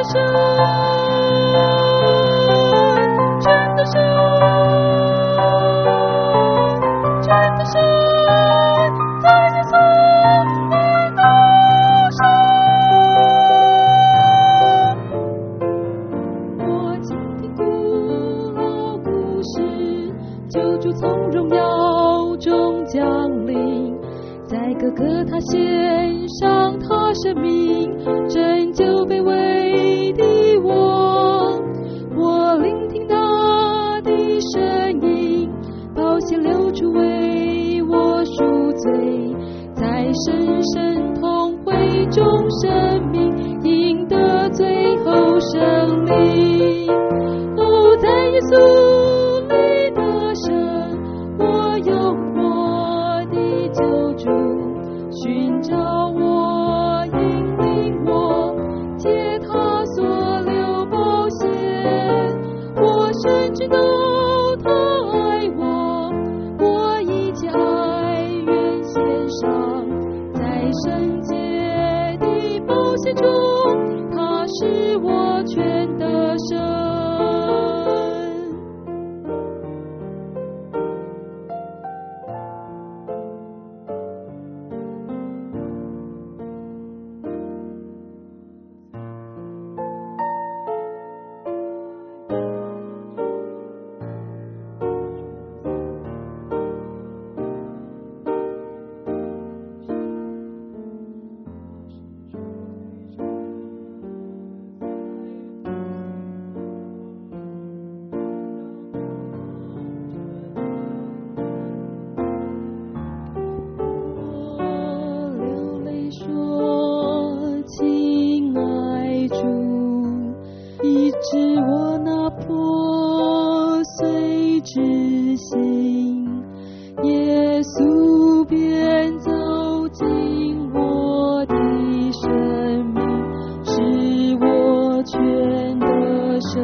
的神，真的神，真的神，在耶稣里的神。我倾听古老故事，救主从荣耀中降临，在各个他献上他生命，拯救卑微的我。我聆听他的声音，宝血流出为我赎罪，在深深痛悔中生命赢得最后胜利。哦，在耶稣里的神，我有我的救主，寻找我，引领我，借他所流宝血，我深知道他爱我，我一切爱愿献上，在圣洁的宝血中，他是我全得胜。是我那破碎之心，耶稣便走进我的生命，使我全得胜。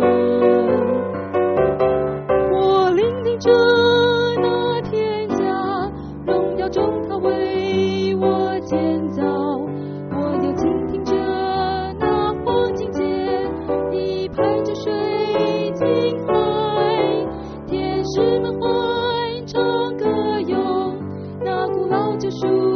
我聆听着那天家，荣耀中他为我建造，我又倾听着那黄金街，排着水晶海，天使们欢唱歌咏，那古老救赎